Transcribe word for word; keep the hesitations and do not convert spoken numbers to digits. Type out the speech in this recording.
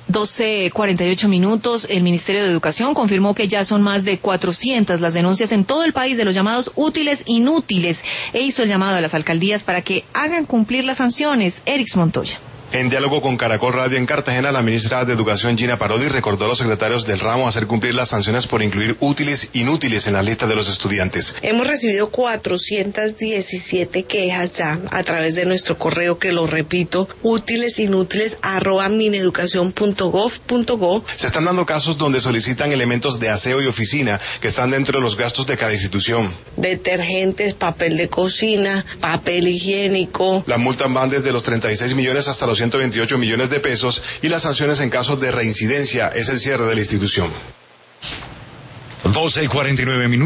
doce cuarenta y ocho minutos, el Ministerio de Educación confirmó que ya son más de cuatrocientas las denuncias en todo el país de los llamados útiles inútiles e hizo el llamado a las alcaldías para que hagan cumplir las sanciones. Erix Montoya. En diálogo con Caracol Radio en Cartagena, la ministra de Educación, Gina Parodi, recordó a los secretarios del ramo hacer cumplir las sanciones por incluir útiles inútiles en la lista de los estudiantes. Hemos recibido cuatrocientas diecisiete quejas ya a través de nuestro correo, que lo repito, útiles inútiles arroba mineducación punto gov punto go. Se están dando casos donde solicitan elementos de aseo y oficina que están dentro de los gastos de cada institución. Detergentes, papel de cocina, papel higiénico. Las multas van desde los treinta y seis millones hasta los ciento veintiocho millones de pesos y las sanciones en caso de reincidencia es el cierre de la institución. doce y cuarenta y nueve minutos.